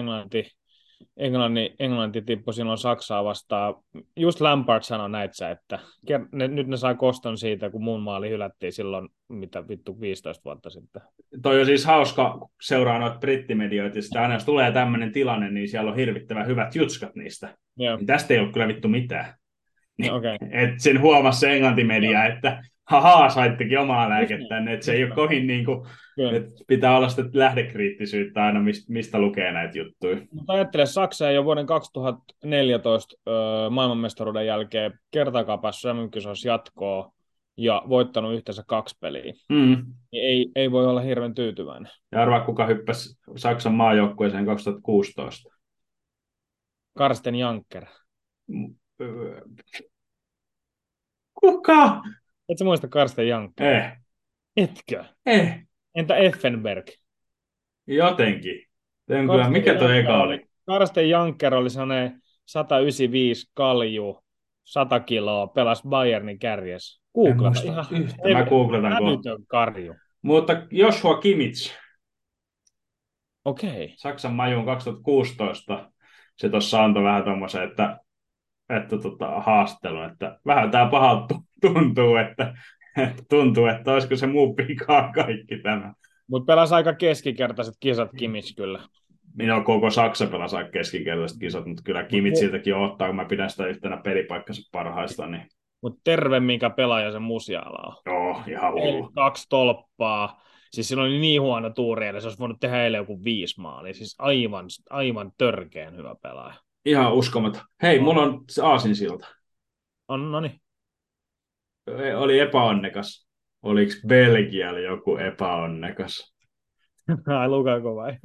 Englanti tippui silloin Saksaa vastaan. Just Lampard sanoi näitä, että nyt ne sai koston siitä, kun mun maali hylättiin silloin, 15 vuotta sitten. Toi on siis hauska seuraa noita brittimedioita, ja aina jos tulee tämmöinen tilanne, niin siellä on hirvittävän hyvät jutskat niistä. Niin tästä ei ole kyllä vittu mitään. Niin, okay. Että sen huomasi se englantimedia, että saittekin omaa lääkettänne, että se ei ole kovin niinku, että pitää olla sitä lähdekriittisyyttä aina, mistä lukee näitä juttuja. Mutta ajattele, Saksa ei ole vuoden 2014 maailmanmestaruuden jälkeen kertaakaan päässyt MM-kisoissa jatkoon ja voittanut yhteensä 2 peliä. Ei voi olla hirveän tyytyväinen. Ja arvaa, kuka hyppäsi Saksan maajoukkueeseen 2016? Karsten Janker. Kuka? Et sä muista Karsten Jankkeri? Eh, Etkö? eh, Entä Effenberg? jotenkin. Kyllä, mikä tuo eka oli? Karsten Janker oli sellainen 195 kalju, 100 kiloa, pelasi Bayernin kärjessä. En Googlata muista ihan yhtä. Mä googletan kohta. älytön karju. Mutta Joshua Kimmich, Okei. Saksan majuun 2016, se tuossa antoi vähän tommosen, että haastattelun, että vähän tää pahalta tuntuu, että olisiko se muu pikaa kaikki tämä. Mutta pelasi aika keskikertaiset kisat Kimmich kyllä. Minä koko Saksa pelasi aika keskikertaiset kisat, mutta kyllä Kimmich siltäkin ottaa, kun mä pidän sitä yhtenä pelipaikkansa parhaista. Niin... Mutta terve minkä pelaaja se Musiala on. Joo, ihan hullu. 2 tolppaa. Siis sillä oli niin huono tuuri, että se olisi voinut tehdä eilen joku 5 maalia. Siis aivan törkeän hyvä pelaaja. Ihan uskomaton. Hei, mulla on se aasinsilta. No niin. Oli epäonnekas. Oliko Belgialla joku epäonnekas? Ai, lukaako vai?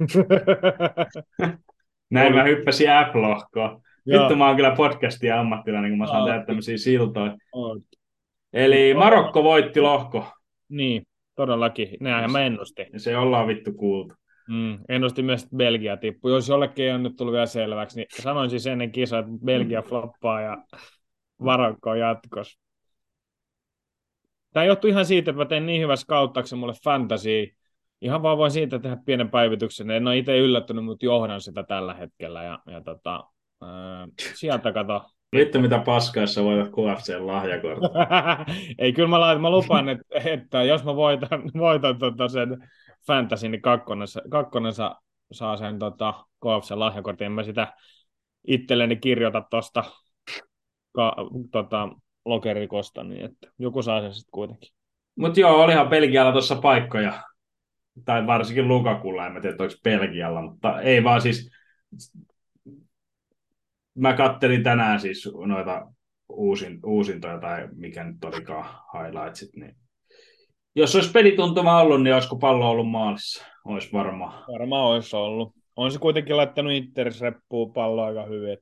Näin mä hyppäsin F-lohkoon. Vittu, mä oon kyllä podcastin ammattilainen, kun mä saan tehdä tämmöisiä siltoja. Eli Marokko voitti lohko. Niin, todellakin. Näinhän mä ennustin. Ja se ollaan vittu kuultu. Ennustin myös, että Belgia tippui. Jos jollekin ei ole nyt tullut vielä selväksi, niin sanoin siis ennen kisaa, että Belgia floppaa ja Marokko on jatkos. Tämä johtuu ihan siitä, että mä tein niin hyvä scouttauksen mulle fantasia. Ihan vaan voin siitä tehdä pienen päivityksen. En ole itse yllättynyt, mutta johdan sitä tällä hetkellä. Sieltä kato. Vittu mitä paskaa, jos sä voitat KFC:n lahjakortin. Ei, kyllä mä lupaan, että jos mä voitan sen fantasy, niin kakkonen saa sen KFC:n lahjakortin. En mä sitä itselleni kirjoita tuosta lokerikosta, niin että joku saa sen sitten kuitenkin. Mutta joo, olihan Belgialla tuossa paikkoja. Tai varsinkin Lukakulla, en mä tiedä, onko Belgialla, mutta ei vaan siis... Mä kattelin tänään siis noita uusintoja tai mikä nyt olikaan highlightsit, niin jos olisi pelituntuma ollut, niin olisiko pallo ollut maalissa? Olisi varmaan. Varmaan olisi ollut. On se kuitenkin laittanut Interis-reppuun palloa aika hyvin.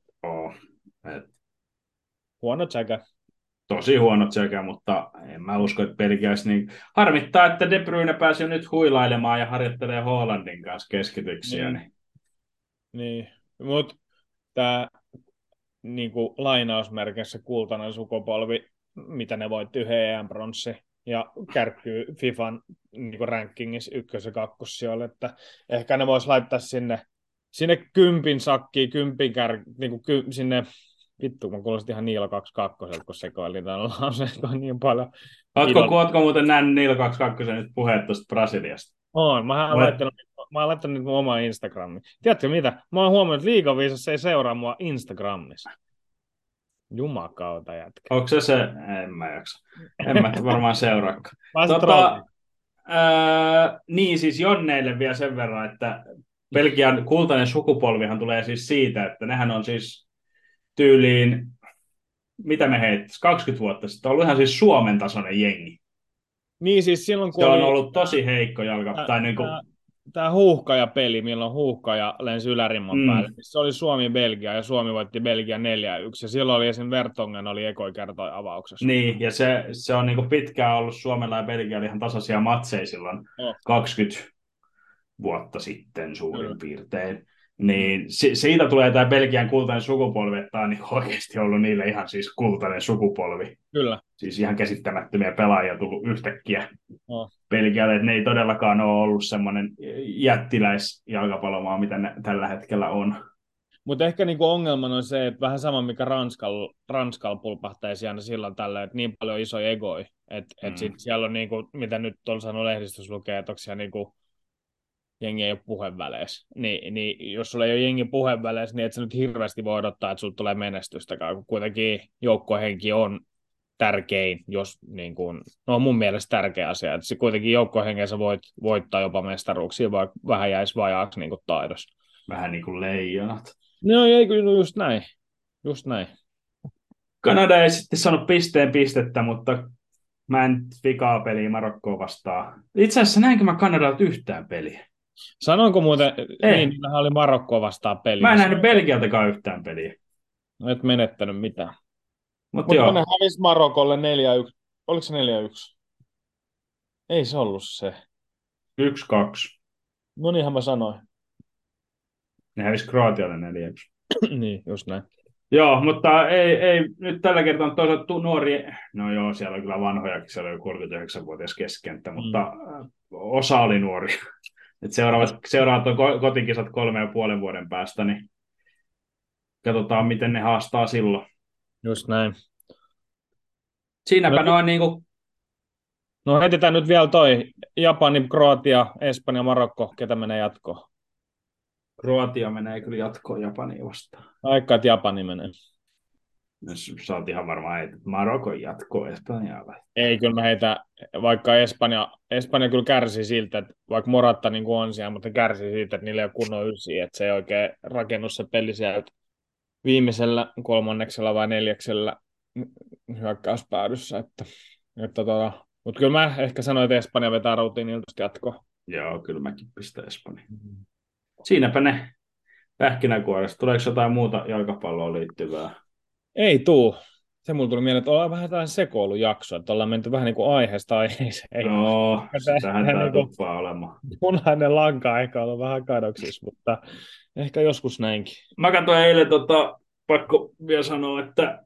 Huono tsäkä. Tosi huono tsäkä, mutta en mä usko, että Belgia olisi niin... Harmittaa, että De Bruyne pääsi nyt huilailemaan ja harjoittelee Haalandin kanssa keskityksiä. Niin. Mutta tämä niinku lainausmerkissä kultainen sukupolvi, mitä ne voitti yhden EM-bronssi ja kärkkyy FIFAn niinku rankingissa 1. ja 2. että ehkä ne vois laittaa sinne kympin sakkiin, niinku sinne, vittu, mä kuulostin ihan Niilo 22, kun sekoilin tämän lauseen niin paljon. Ootko muuten nähnyt Niilo 22 nyt puheet tuosta Brasiliasta? Oon, mä oon laittanut nyt mun oman Instagramin. Tiedätkö mitä? Mä oon huomannut, että Liigaviisassa ei seuraa mua Instagramissa. Jumakauta jätkä. Onko se? En mä jaksa. En mä varmaan seuraakaan. Niin siis Jonneille vielä sen verran, että Belgian kultainen sukupolvihan tulee siis siitä, että nehän on siis tyyliin, mitä me heittäisiin, 20 vuotta sitten, on ollut ihan siis Suomen tasoinen jengi. Niin siis silloin, kun se on ollut tosi heikko jalka. Tämä huuhkaja-peli, milloin huuhkaja lensi ylärimman päälle, se oli Suomi-Belgia, ja Suomi voitti Belgia 4-1, ja silloin oli esim. Vertongen oli ekoi kertoi avauksessa. Niin, ja se on niinku pitkään ollut Suomella ja Belgialla ihan tasaisia matseja silloin 20 vuotta sitten suurin piirtein. Niin siitä tulee tämä Belgian kultainen sukupolvi, että tämä on niin oikeasti ollut niille ihan siis kultainen sukupolvi. Kyllä. Siis ihan käsittämättömiä pelaajia tullut yhtäkkiä Belgialle, että ne ei todellakaan ole ollut semmoinen jättiläisjalkapallomaa, mitä ne tällä hetkellä on. Mutta ehkä niinku ongelmana on se, että vähän sama mikä Ranskalla pulpahtaisi aina silloin tällä, että niin paljon isoja egoja, että sitten siellä on niinku, mitä nyt tuolla sanoo lehdistössä lukee, että onko siellä niinku jengi ei ole puheväleissä. Niin jos sulla ei ole jengi puheväleissä, niin et sä nyt hirveästi voi odottaa, että sulla tulee menestystäkään, kun kuitenkin joukkuehenki on tärkein, jos niin kuin, no mun mielestä tärkeä asia, että se kuitenkin joukkuehengessä voit voittaa jopa mestaruuksia, vaikka vähän jäisi vajaaksi niin kuin taidossa. Vähän niin kuin leijonat. No ei kyllä, just näin. Kanada ei sitten saanut pistettä, mutta mä en vikaa peliä Marokkoa vastaan. Itse asiassa näinkö mä Kanadalta yhtään peliä? Sanoinko muuten, niin niillähän oli Marokkoa vastaan peliä. Mä en nähnyt Belgialtakaan yhtään peliä. No et menettänyt mitään. Mutta Mutta ne joo, hävisi Marokolle 4-1. Oliko se 4-1? Ei se ollut se. 1-2. No niinhän mä sanoin. Ne hävisi Kroatialle 4-1. Niin, just näin. Joo, mutta ei nyt tällä kertaa on toisaalta nuori, no joo, siellä on kyllä vanhojakin, siellä on 39-vuotias keskenttä, mutta osa oli nuori. Et seuraavat on kotikisat 3,5 vuoden päästä, niin katsotaan, miten ne haastaa silloin. Just näin. Siinäpä noin niinku No heitetään nyt vielä toi Japani, Kroatia, Espanja, Marokko, ketä menee jatkoon. Kroatia menee kyllä jatkoon Japania vastaan. Aika, että Japani menee. Sä oot ihan varmaan, että Marokon jatkoon Espanjaa vai? Ei, kyllä mä heitän, vaikka Espanja kyllä kärsii siltä, että vaikka Moratta niin kuin on siellä, mutta kärsii siitä, että niillä ei ole kunnon ysiä, että se ei oikein rakennut se peli sieltä viimeisellä kolmanneksella vai neljäksellä hyökkäyspäädyssä. Mutta kyllä mä ehkä sanoin, että Espanja vetää rutiinilta jatkoon. Joo, kyllä mäkin pistän Espanja. Siinäpä ne pähkinänkuoresta. Tuleeko jotain muuta jalkapalloon liittyvää? Ei tuu. Se mulla tuli mieleen, että ollaan vähän tällainen sekoilujakso, että ollaan menty vähän niin kuin aiheesta aiheeseen. Joo, tähän tämä niin tuppaa olemaan. punainen lanka ehkä ollut vähän kadoksissa, mutta ehkä joskus näinkin. Mä katsoin eilen, pakko vielä sanoa, että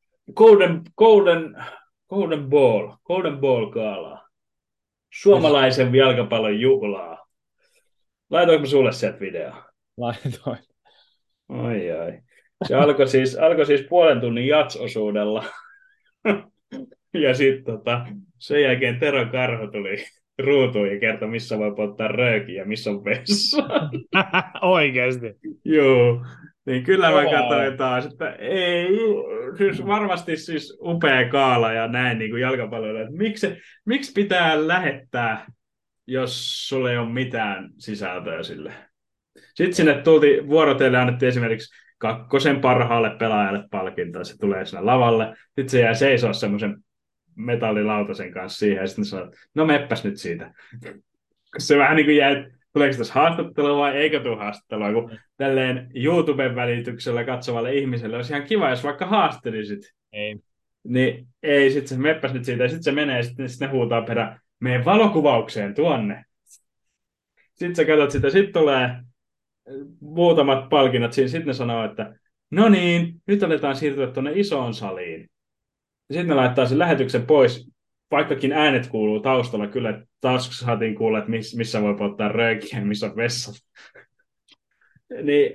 Golden Ball Gala. Suomalaisen jalkapallon juhlaa. Laitoinko mä sulle sieltä videoa? Laitoin. Ai. Se alkoi siis puolen tunnin jats-osuudella. Ja sitten sen jälkeen Tero Karho tuli ruutuun ja kertoi, missä voi polttaa röökiä ja missä on vessa. Oikeasti. Joo. Niin kyllä mä katsoin taas, että ei, siis varmasti siis upea kaala ja näin niin kuin jalkapalloilla, että miksi pitää lähettää, jos sulla ei ole mitään sisältöä sille. Sitten sinne tultiin vuorotelle, annettiin esimerkiksi 2 parhaalle pelaajalle palkintoa, se tulee sinne lavalle, sitten se jää seisoa semmoisen metallilautasen kanssa siihen, ja sitten sanoo, no meppäs nyt siitä. Se vähän niin kuin jäi, tuleeko tässä haastattelua vai eikö tule haastattelua, kun tälleen YouTuben välityksellä katsovalle ihmiselle olisi ihan kiva, jos vaikka haastelisit. Ei. Niin ei, sitten se meppäs nyt siitä, ja sitten se menee, ja sitten ne huutaa perään, mene valokuvaukseen tuonne. Sitten sä katsot sitä, sitten tulee muutamat palkinnot siinä, sitten ne sanoo, että no niin, nyt aletaan siirtyä tuonne isoon saliin. Ja sitten ne laittaa sen lähetyksen pois, vaikkakin äänet kuuluu taustalla kyllä, että taas saatiin kuulla, että missä voi polttaa röökiä ja missä on vessat. Niin,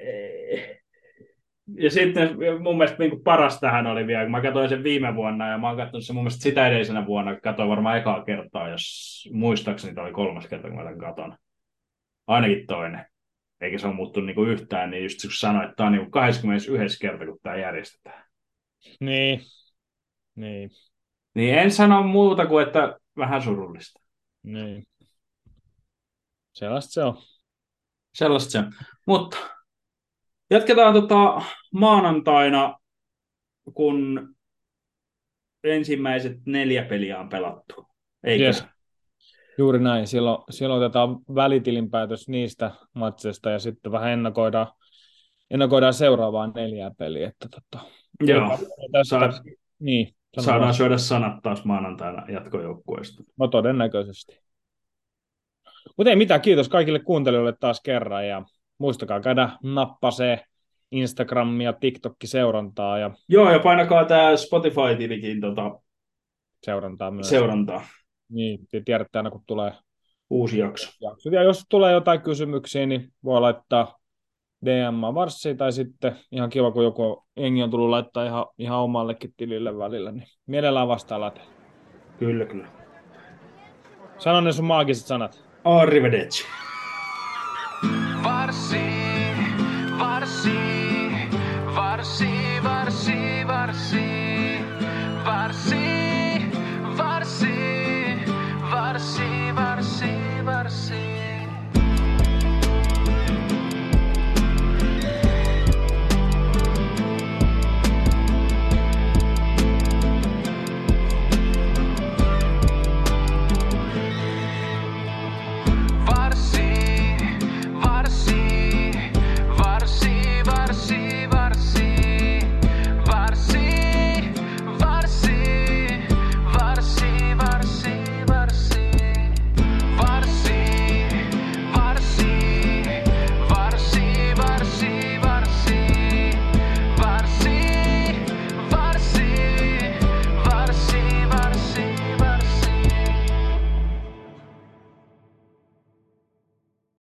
ja sitten mun mielestä niin paras tähän oli vielä, kun mä katsoin sen viime vuonna, ja mä oon katsonut sen mun mielestä sitä edellisenä vuonna, katsoin varmaan ekaa kertaa, jos muistaakseni tämä oli 3. kerta, kun mä tämän katon. Ainakin toinen. Eikä se ole muuttunut niinku yhtään, niin just kun sanoin, että tämä on niinku 21. kerta, kun tämä järjestetään. Niin. Niin en sano muuta kuin, että vähän surullista. Niin. Sellaista se on. Sellaista se. Mutta jatketaan maanantaina, kun ensimmäiset 4 peliä on pelattu. Eikö? Yes. Juuri näin. Silloin otetaan välitilinpäätös niistä matseista ja sitten vähän ennakoidaan seuraavaa 4 peliä. Että Joo. Niin, saadaan syödä sanat taas maanantaina jatkojoukkueesta. No todennäköisesti. Mutta ei mitään, kiitos kaikille kuuntelijoille taas kerran ja muistakaa käydä nappasee Instagram ja TikTok-seurantaa. Joo, ja painakaa tämä Spotify-tilikin seurantaa myös. Seurantaa. Niin, tiedätte aina kun tulee uusi jakso. Ja jos tulee jotain kysymyksiä, niin voi laittaa DM-varssiin tai sitten ihan kiva, kun joku jengi on tullut laittaa ihan omallekin tilille välillä, niin mielellään vastaa lähteä. Kyllä. Sano ne sun maagiset sanat. Arrivederci. Varssi.